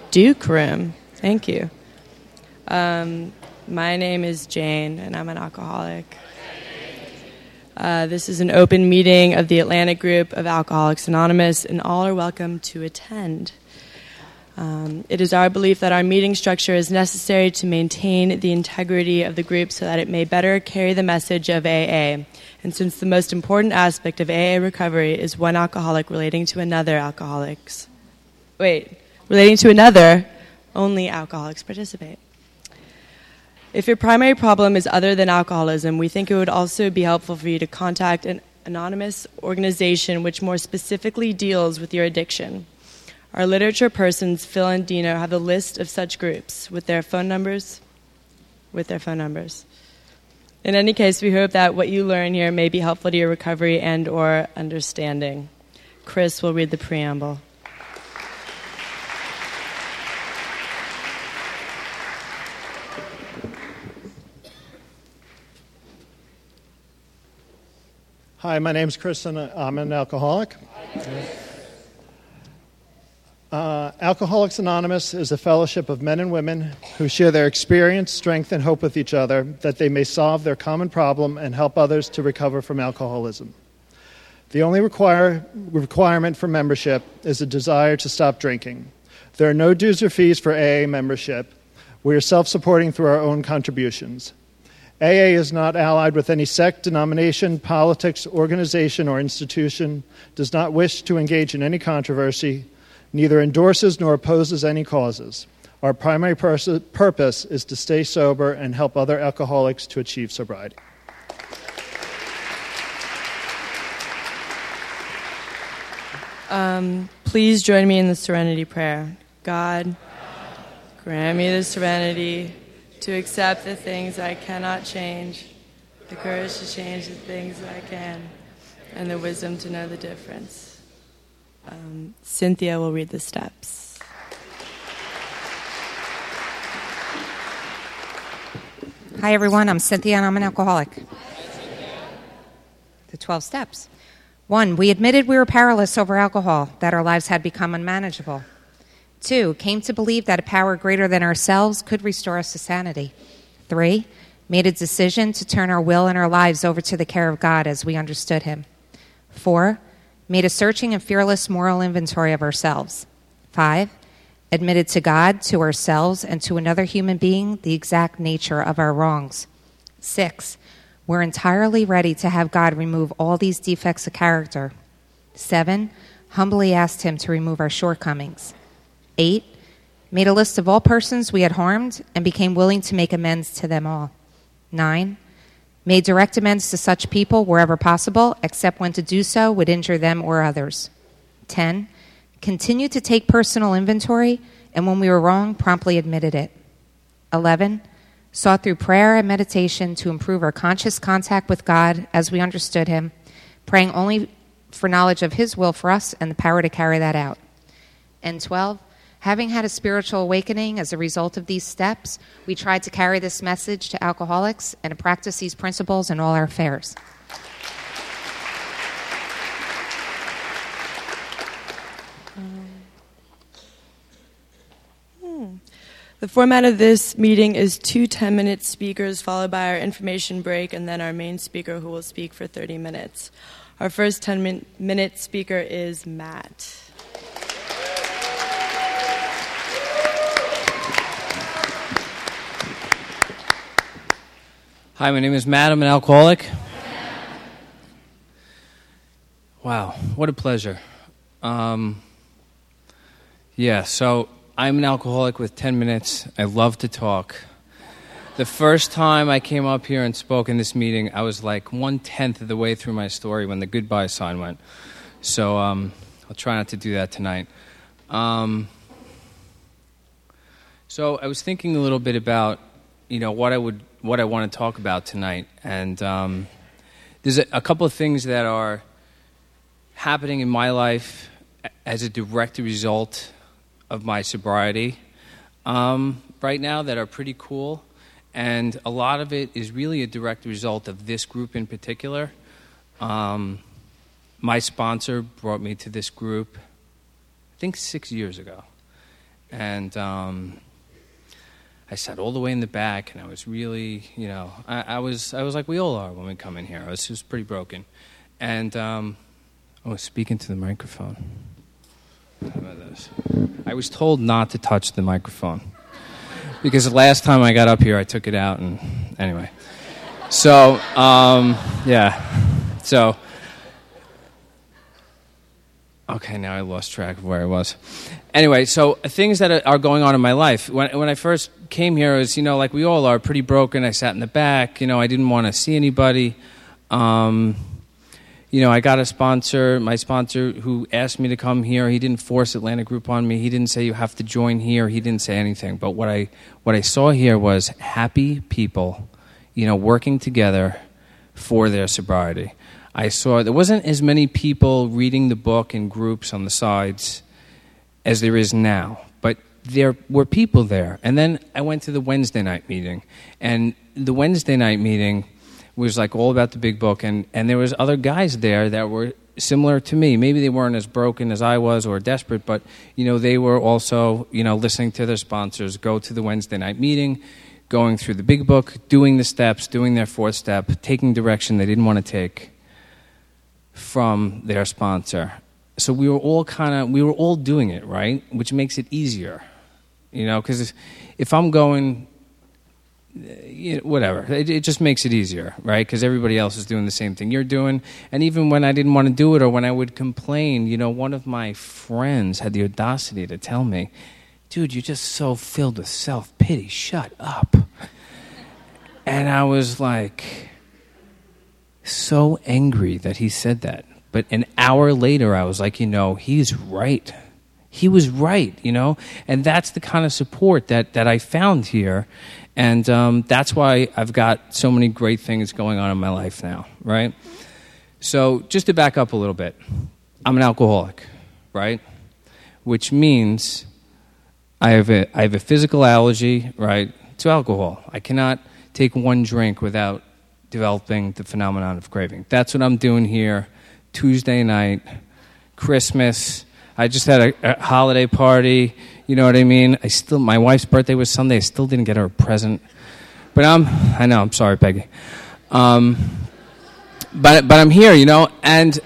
Duke Room. Thank you. My name is Jane, and I'm an alcoholic. This is an open meeting of the Atlantic Group of Alcoholics Anonymous, and all are welcome to attend. It is our belief that our meeting structure is necessary to maintain the integrity of the group so that it may better carry the message of AA. And since the most important aspect of AA recovery is one alcoholic relating to another, only alcoholics participate. If your primary problem is other than alcoholism, we think it would also be helpful for you to contact an anonymous organization which more specifically deals with your addiction. Our literature persons, Phil and Dino, have a list of such groups with their phone numbers. In any case, we hope that what you learn here may be helpful to your recovery and or understanding. Chris will read the preamble. Hi, my name's Chris, and I'm an alcoholic. Alcoholics Anonymous is a fellowship of men and women who share their experience, strength, and hope with each other that they may solve their common problem and help others to recover from alcoholism. The only requirement for membership is a desire to stop drinking. There are no dues or fees for AA membership. We are self-supporting through our own contributions. AA is not allied with any sect, denomination, politics, organization, or institution, does not wish to engage in any controversy, neither endorses nor opposes any causes. Our primary purpose is to stay sober and help other alcoholics to achieve sobriety. Please join me in the Serenity Prayer. God, grant me the serenity to accept the things I cannot change, the courage to change the things I can, and the wisdom to know the difference. Cynthia will read the steps. Hi, everyone. I'm Cynthia, and I'm an alcoholic. The 12 steps. 1, we admitted we were powerless over alcohol, that our lives had become unmanageable. 2, came to believe that a power greater than ourselves could restore us to sanity. 3, made a decision to turn our will and our lives over to the care of God as we understood Him. 4, made a searching and fearless moral inventory of ourselves. 5, admitted to God, to ourselves, and to another human being the exact nature of our wrongs. 6, we're entirely ready to have God remove all these defects of character. 7, humbly asked Him to remove our shortcomings. 8, made a list of all persons we had harmed and became willing to make amends to them all. 9, made direct amends to such people wherever possible, except when to do so would injure them or others. 10, continued to take personal inventory, and when we were wrong, promptly admitted it. 11, sought through prayer and meditation to improve our conscious contact with God as we understood Him, praying only for knowledge of His will for us and the power to carry that out. And 12, having had a spiritual awakening as a result of these steps, we tried to carry this message to alcoholics and to practice these principles in all our affairs. The format of this meeting is 2 10-minute speakers followed by our information break and then our main speaker who will speak for 30 minutes. Our first 10-minute speaker is Matt. Hi, my name is Matt. I'm an alcoholic. Wow, what a pleasure. So I'm an alcoholic with 10 minutes. I love to talk. The first time I came up here and spoke in this meeting, I was like 1/10 of the way through my story when the goodbye sign went. So I'll try not to do that tonight. So I was thinking a little bit about, what I want to talk about tonight. And there's a couple of things that are happening in my life as a direct result of my sobriety right now that are pretty cool. And a lot of it is really a direct result of this group in particular. My sponsor brought me to this group, I think 6 years ago. And I sat all the way in the back, and I was really, I was like we all are when we come in here. I was just pretty broken. And I was speaking to the microphone. How about this? I was told not to touch the microphone because the last time I got up here, I took it out, and anyway. So, yeah. So, okay, now I lost track of where I was. Anyway, so things that are going on in my life. When I first came here, it was, like we all are, pretty broken. I sat in the back. I didn't want to see anybody. I got a sponsor, my sponsor, who asked me to come here. He didn't force Atlantic Group on me. He didn't say you have to join here. He didn't say anything. But what I saw here was happy people, working together for their sobriety. I saw there wasn't as many people reading the book in groups on the sides as there is now. But there were people there. And then I went to the Wednesday night meeting. And the Wednesday night meeting was like all about the big book, and there was other guys there that were similar to me. Maybe they weren't as broken as I was or desperate, but they were also listening to their sponsors, go to the Wednesday night meeting, going through the big book, doing the steps, doing their fourth step, taking direction they didn't want to take from their sponsor. So we were all doing it, right? Which makes it easier, because if I'm going, whatever, it just makes it easier, right? Because everybody else is doing the same thing you're doing. And even when I didn't want to do it or when I would complain, one of my friends had the audacity to tell me, dude, you're just so filled with self-pity, shut up. And I was like so angry that he said that. But an hour later, I was like, he's right. He was right, And that's the kind of support that I found here. And that's why I've got so many great things going on in my life now, right? So just to back up a little bit, I'm an alcoholic, right? Which means I have a physical allergy, right, to alcohol. I cannot take one drink without developing the phenomenon of craving. That's what I'm doing here Tuesday night, Christmas. I just had a holiday party. You know what I mean? My wife's birthday was Sunday. I still didn't get her a present. But I know, I'm sorry, Peggy. But I'm here, and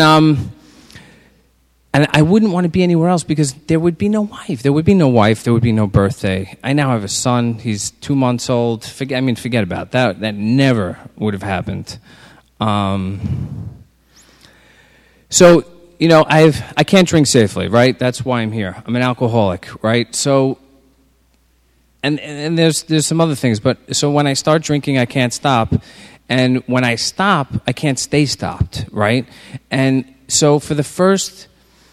I wouldn't want to be anywhere else because there would be no wife. There would be no wife. There would be no birthday. I now have a son. He's 2 months old. Forget about that. That never would have happened. So, I can't drink safely, right? That's why I'm here. I'm an alcoholic, right? So, and there's some other things, but so when I start drinking, I can't stop, and when I stop, I can't stay stopped, right? And so for the first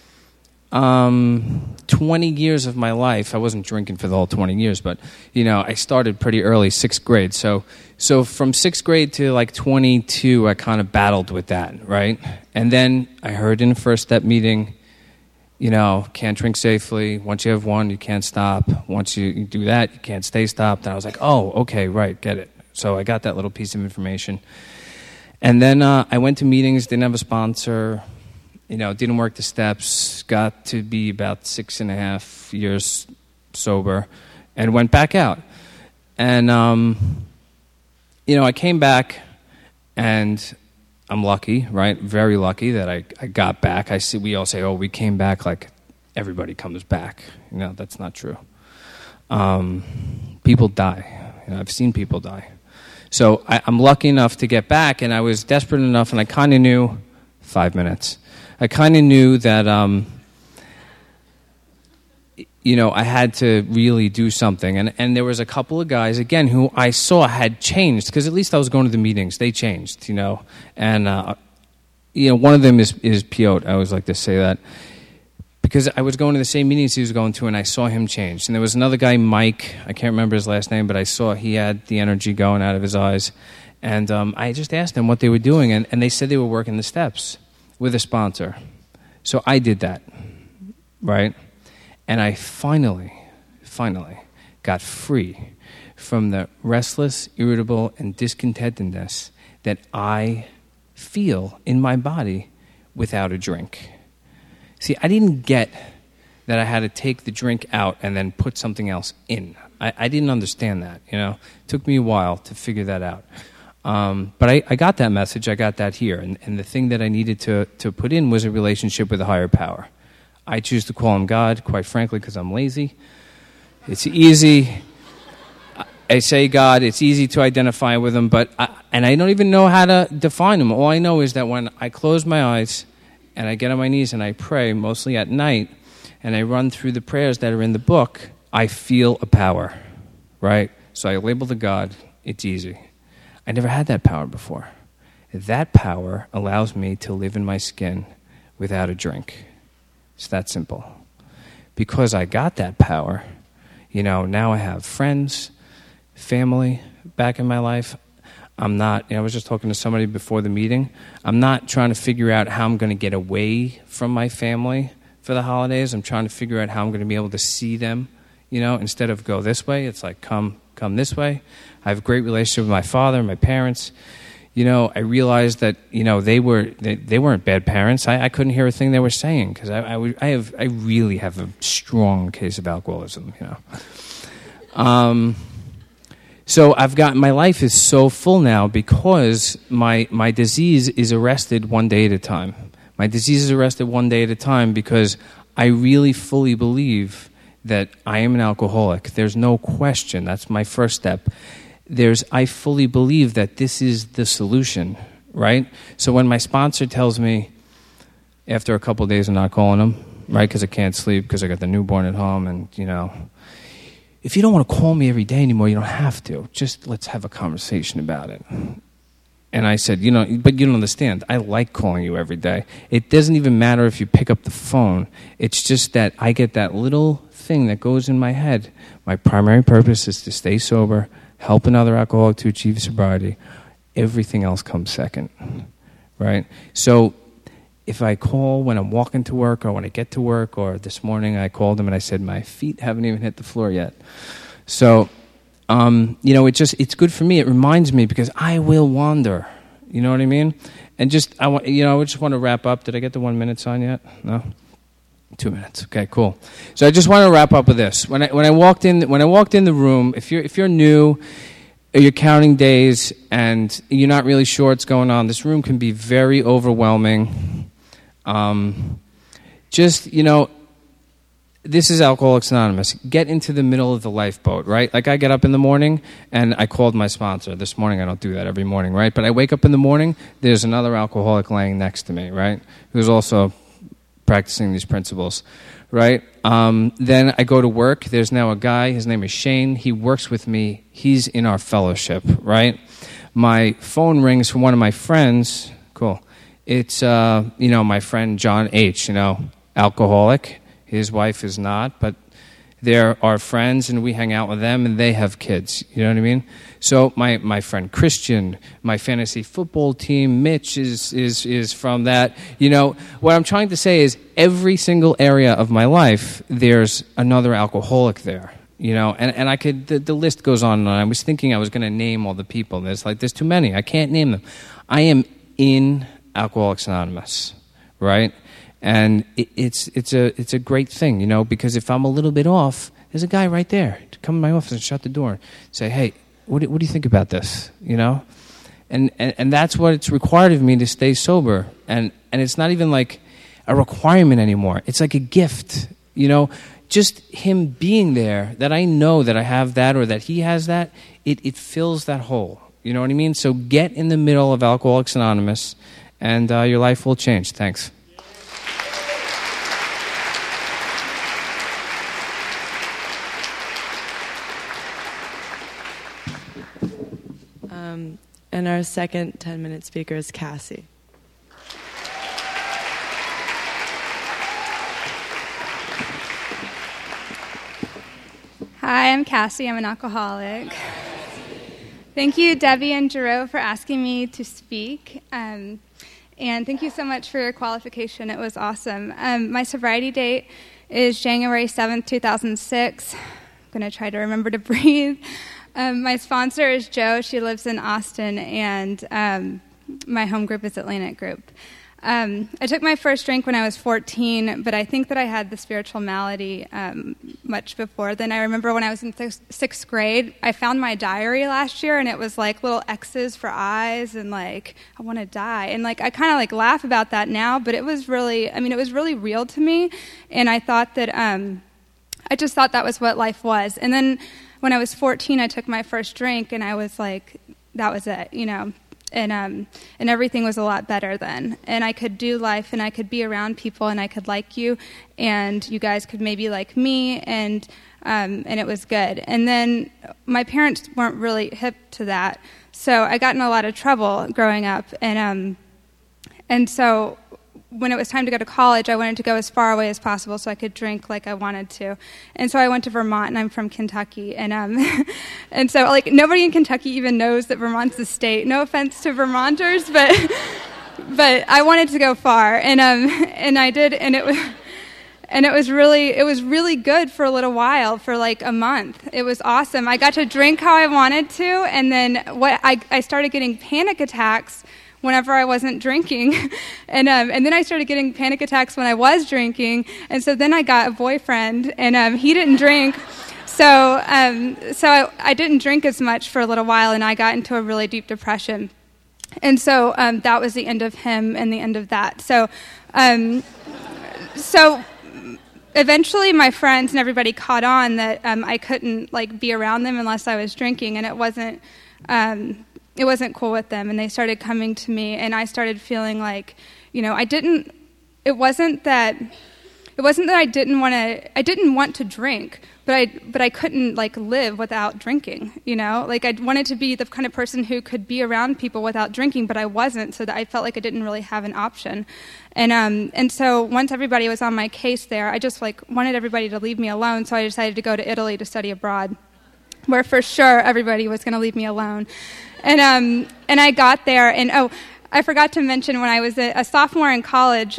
20 years of my life, I wasn't drinking for the whole 20 years, but I started pretty early, 6th grade. So from 6th grade to like 22, I kind of battled with that, right? And then I heard in the first step meeting, can't drink safely. Once you have one, you can't stop. Once you do that, you can't stay stopped. And I was like, oh, okay, right, get it. So I got that little piece of information. And then I went to meetings, didn't have a sponsor, didn't work the steps, got to be about 6.5 years sober, and went back out. And, I came back, and I'm lucky, right? Very lucky that I got back. We all say, oh, we came back like everybody comes back. That's not true. People die. I've seen people die. So I'm lucky enough to get back, and I was desperate enough, and I kind of knew 5 minutes. I kind of knew that, I had to really do something. And there was a couple of guys, again, who I saw had changed, because at least I was going to the meetings. They changed, And, one of them is Piotr. I always like to say that. Because I was going to the same meetings he was going to, and I saw him change. And there was another guy, Mike. I can't remember his last name, but I saw he had the energy going out of his eyes. And I just asked them what they were doing, and they said they were working the steps with a sponsor. So I did that, right? And I finally got free from the restless, irritable, and discontentedness that I feel in my body without a drink. See, I didn't get that I had to take the drink out and then put something else in. I didn't understand that, It took me a while to figure that out. But I got that message. I got that here. And the thing that I needed to put in was a relationship with a higher power. I choose to call him God, quite frankly, because I'm lazy. It's easy. I say God, it's easy to identify with him, and I don't even know how to define him. All I know is that when I close my eyes and I get on my knees and I pray, mostly at night, and I run through the prayers that are in the book, I feel a power, right? So I label the God, it's easy. I never had that power before. That power allows me to live in my skin without a drink. It's that simple. Because I got that power, now I have friends, family back in my life. I'm not, I was just talking to somebody before the meeting. I'm not trying to figure out how I'm going to get away from my family for the holidays. I'm trying to figure out how I'm going to be able to see them, instead of go this way. It's like, come this way. I have a great relationship with my father, my parents. I realized that, they weren't bad parents. I couldn't hear a thing they were saying because I really have a strong case of alcoholism, So my life is so full now because my disease is arrested one day at a time. My disease is arrested one day at a time because I really fully believe that I am an alcoholic. There's no question. That's my first step. I fully believe that this is the solution, right? So when my sponsor tells me after a couple of days of not calling him, right, because I can't sleep because I got the newborn at home and, if you don't want to call me every day anymore, you don't have to. Just let's have a conversation about it. And I said, but you don't understand. I like calling you every day. It doesn't even matter if you pick up the phone. It's just that I get that little thing that goes in my head. My primary purpose is to stay sober, help another alcoholic to achieve sobriety. Everything else comes second, right? So if I call when I'm walking to work or when I get to work, or this morning I called him and I said, my feet haven't even hit the floor yet. So, it's good for me. It reminds me because I will wander. You know what I mean? And I just want to wrap up. Did I get the 1 minute sign yet? No? 2 minutes. Okay, cool. So I just want to wrap up with this. When I walked in the room, if you're new, or you're counting days and you're not really sure what's going on, this room can be very overwhelming. This is Alcoholics Anonymous. Get into the middle of the lifeboat, right? Like I get up in the morning and I called my sponsor. This morning I don't do that every morning, right? But I wake up in the morning, there's another alcoholic laying next to me, right? Who's also practicing these principles, right? Then I go to work. There's now a guy. His name is Shane. He works with me. He's in our fellowship, right? My phone rings from one of my friends. Cool. It's, my friend John H., alcoholic. His wife is not, but they're our friends, and we hang out with them, and they have kids. You know what I mean? So my friend Christian, my fantasy football team, Mitch is from that. What I'm trying to say is every single area of my life, there's another alcoholic there. And I could, the list goes on and on. I was thinking I was going to name all the people. There's too many. I can't name them. I am in Alcoholics Anonymous, right? And it's a great thing, because if I'm a little bit off, there's a guy right there to come in my office and shut the door and say, hey, what do you think about this, And that's what it's required of me to stay sober. And it's not even like a requirement anymore. It's like a gift, Just him being there, that I know that I have that or that he has that, it fills that hole. You know what I mean? So get in the middle of Alcoholics Anonymous, and your life will change. Thanks. And our second 10-minute speaker is Cassie. Hi, I'm Cassie. I'm an alcoholic. Thank you, Debbie and Jerome, for asking me to speak. And thank you so much for your qualification. It was awesome. My sobriety date is January 7th, 2006. I'm going to try to remember to breathe. My sponsor is Jo. She lives in Austin, and my home group is Atlantic Group. I took my first drink when I was 14, but I think that I had the spiritual malady much before then. I remember when I was in sixth grade, I found my diary last year, and it was like little X's for eyes and like, I want to die. And like I kind of like laugh about that now, but it was really, it was really real to me. And I thought that, I just thought that was what life was. And then when I was 14, I took my first drink, and I was like, that was it, And everything was a lot better then. And I could do life, and I could be around people, and I could like you, and you guys could maybe like me, and it was good. And then my parents weren't really hip to that, so I got in a lot of trouble growing up. And so when it was time to go to college, I wanted to go as far away as possible so I could drink like I wanted to. And so I went to Vermont, and I'm from Kentucky. And and so like nobody in Kentucky even knows that Vermont's a state. No offense to Vermonters, but I wanted to go far, and I did, and it was really good for a little while, for like a month. It was awesome. I got to drink how I wanted to, and then I started getting panic attacks whenever I wasn't drinking. And then I started getting panic attacks when I was drinking. And so then I got a boyfriend, and he didn't drink. So I didn't drink as much for a little while, and I got into a really deep depression. And so that was the end of him and the end of that. So eventually my friends and everybody caught on that I couldn't like be around them unless I was drinking, and it wasn't cool with them, and they started coming to me, and I started feeling like, it wasn't that I didn't want to drink, but I couldn't like live without drinking, like I wanted to be the kind of person who could be around people without drinking, but I wasn't, so that I felt like I didn't really have an option. And so once everybody was on my case there, I just like wanted everybody to leave me alone, so I decided to go to Italy to study abroad, where for sure everybody was going to leave me alone. And I got there, and I forgot to mention, when I was a sophomore in college,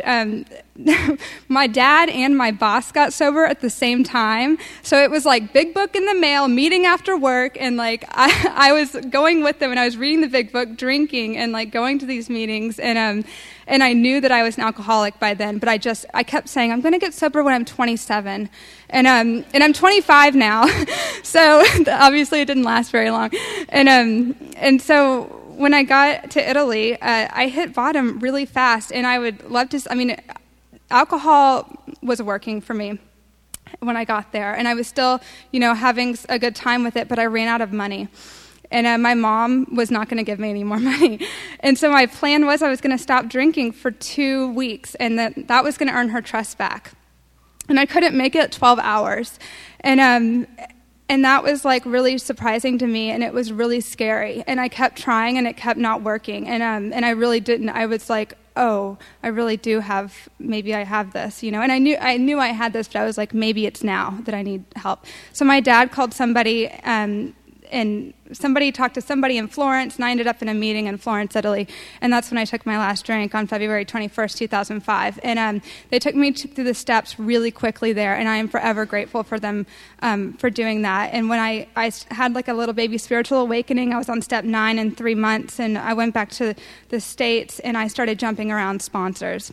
my dad and my boss got sober at the same time. So it was like big book in the mail, meeting after work, and like I was going with them, and I was reading the big book, drinking, and like going to these meetings, and I knew that I was an alcoholic by then, but I kept saying, I'm going to get sober when I'm 27. And I'm 25 now, so obviously it didn't last very long. And so when I got to Italy, I hit bottom really fast, and I would love to, alcohol was working for me when I got there, and I was still, having a good time with it, but I ran out of money. And my mom was not going to give me any more money. And so my plan was I was going to stop drinking for 2 weeks, and that was going to earn her trust back. And I couldn't make it 12 hours. And that was like really surprising to me, and it was really scary. And I kept trying, and it kept not working. And I really didn't. I was like, oh, I really do have, maybe I have this, And I knew I had this, but I was like, maybe it's now that I need help. So my dad called somebody, and somebody talked to somebody in Florence, and I ended up in a meeting in Florence, Italy, and that's when I took my last drink on February 21st, 2005. And they took me through the steps really quickly there, and I am forever grateful for them for doing that. And when I had like a little baby spiritual awakening, I was on step 9 in 3 months, and I went back to the States, and I started jumping around sponsors.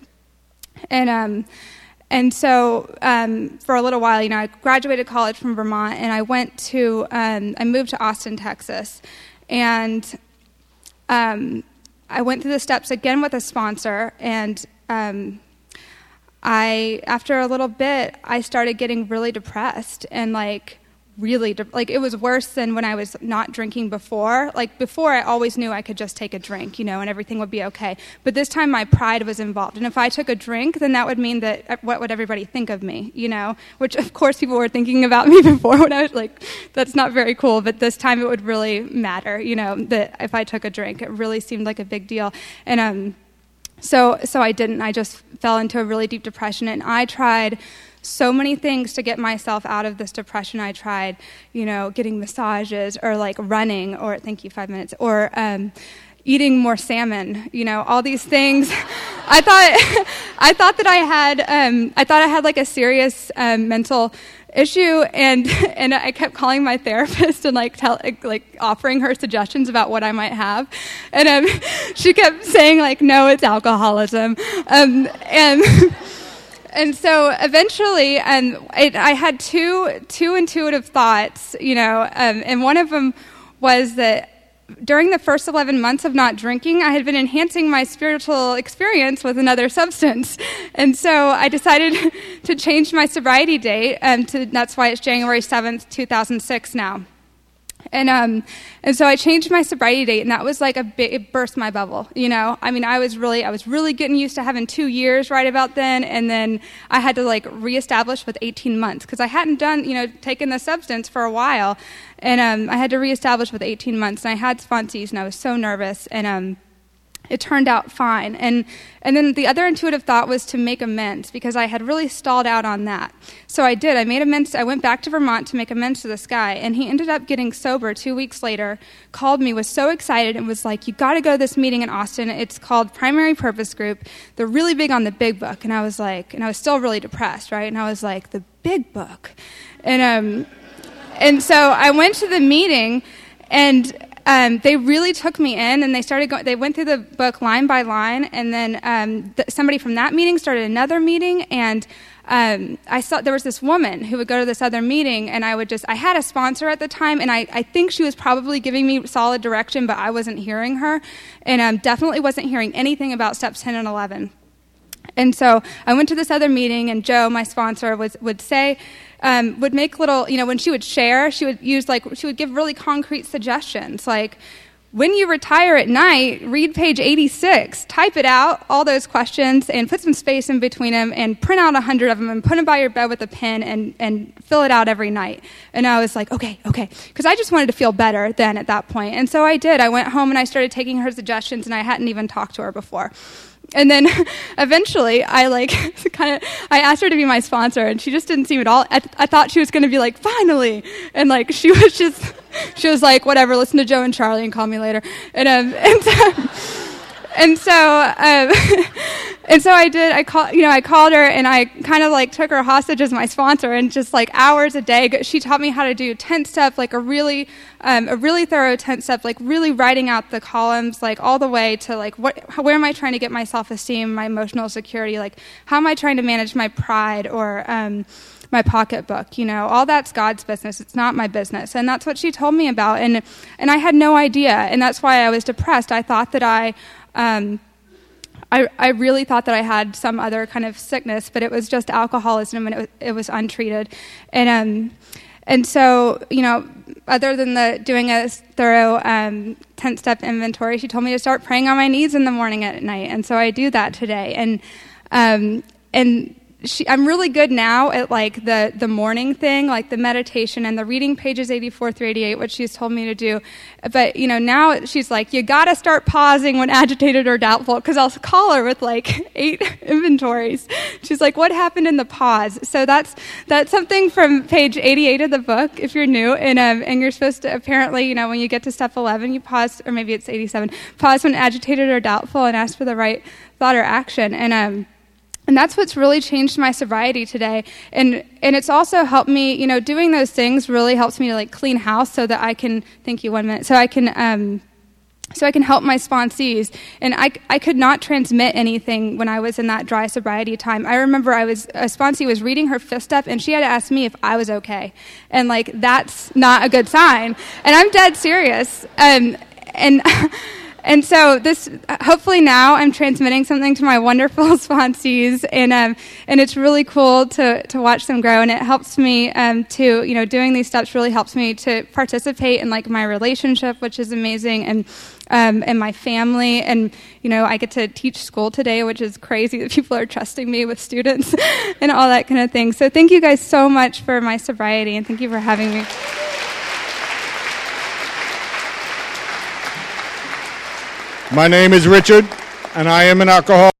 And so for a little while, I graduated college from Vermont, and I I moved to Austin, Texas. And I went through the steps again with a sponsor, and after a little bit, I started getting really depressed, and it was worse than when I was not drinking before. Like before, I always knew I could just take a drink, and everything would be okay. But this time my pride was involved. And if I took a drink, then that would mean that what would everybody think of me, which of course people were thinking about me before when I was like, that's not very cool. But this time it would really matter, that if I took a drink, it really seemed like a big deal. And so I didn't. I just fell into a really deep depression, and I tried so many things to get myself out of this depression. I tried, getting massages, or like running, or 5 minutes, or eating more salmon, all these things. I thought that I had like a serious mental issue, and I kept calling my therapist and offering her suggestions about what I might have, and she kept saying no, it's alcoholism, and so eventually, I had two intuitive thoughts, and one of them was that during the first 11 months of not drinking, I had been enhancing my spiritual experience with another substance. And so I decided to change my sobriety date, that's why it's January 7th, 2006 now. And so I changed my sobriety date, and that was it burst my bubble, I was really getting used to having 2 years right about then, and then I had to reestablish with 18 months, because I hadn't done, taken the substance for a while, and I had to reestablish with 18 months, and I had sponsees, and I was so nervous, and it turned out fine. And then the other intuitive thought was to make amends, because I had really stalled out on that. So I did. I made amends. I went back to Vermont to make amends to this guy, and he ended up getting sober 2 weeks later, called me, was so excited, and was like, you got to go to this meeting in Austin. It's called Primary Purpose Group. They're really big on the big book. And I was still really depressed, right? And I was like, the big book. And so I went to the meeting, and they really took me in, and they started they went through the book line by line, and then somebody from that meeting started another meeting, and I saw there was this woman who would go to this other meeting, and I had a sponsor at the time, and I think she was probably giving me solid direction, but I wasn't hearing her, and definitely wasn't hearing anything about steps 10 and 11. And so I went to this other meeting, and Joe, my sponsor, would say, would make little, when she would share, she would give really concrete suggestions, like, when you retire at night, read page 86, type it out, all those questions, and put some space in between them, and print out 100 of them, and put them by your bed with a pen, and fill it out every night. And I was like, okay, because I just wanted to feel better then at that point. And so I did. I went home, and I started taking her suggestions, and I hadn't even talked to her before. And then eventually I asked her to be my sponsor, and she just didn't seem at all. I thought she was going to be like, finally. And she was like, whatever, listen to Joe and Charlie and call me later. And so I did. I called her, and I kind of took her hostage as my sponsor, and just hours a day, she taught me how to do 10 step, a really thorough 10 step, really writing out the columns, all the way to where am I trying to get my self-esteem, my emotional security, how am I trying to manage my pride, or my pocketbook, all that's God's business. It's not my business. And that's what she told me about. And I had no idea. And that's why I was depressed. I thought that I really thought that I had some other kind of sickness, but it was just alcoholism, and it was untreated. And so, other than doing a thorough 10-step inventory, she told me to start praying on my knees in the morning and at night. And so I do that today. And I'm really good now at the morning thing, the meditation and the reading pages 84 through 88, which she's told me to do. But, now she's like, you got to start pausing when agitated or doubtful, because I'll call her with 8 inventories. She's like, what happened in the pause? So that's something from page 88 of the book, if you're new. And you're supposed to, apparently, when you get to step 11, you pause, or maybe it's 87, pause when agitated or doubtful, and ask for the right thought or action. And that's what's really changed my sobriety today. And it's also helped me, doing those things really helps me to clean house, so that I can, thank you, 1 minute, so I can help my sponsees. And I could not transmit anything when I was in that dry sobriety time. I remember a sponsee was reading her 5th step, and she had to ask me if I was okay. And that's not a good sign. And I'm dead serious. And so this, hopefully now I'm transmitting something to my wonderful sponsees, and it's really cool to watch them grow, and it helps me doing these steps really helps me to participate in my relationship, which is amazing, and my family, and I get to teach school today, which is crazy that people are trusting me with students and all that kind of thing. So thank you guys so much for my sobriety, and thank you for having me. My name is Richard, and I am an alcoholic.